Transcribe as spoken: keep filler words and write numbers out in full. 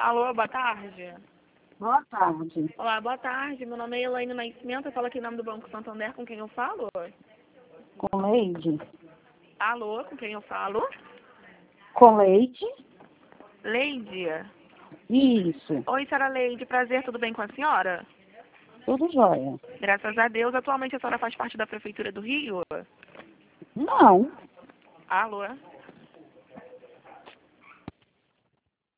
Alô, boa tarde. Boa tarde. Olá, boa tarde. Meu nome é Elaine Nascimento. Eu falo aqui em nome do Banco Santander. Com quem eu falo? Com Leide? Alô, com quem eu falo? Com Leide? Leide. Isso. Oi, senhora Leide. Prazer, tudo bem com a senhora? Tudo jóia. Graças a Deus. Atualmente a senhora faz parte da Prefeitura do Rio? Não. Alô?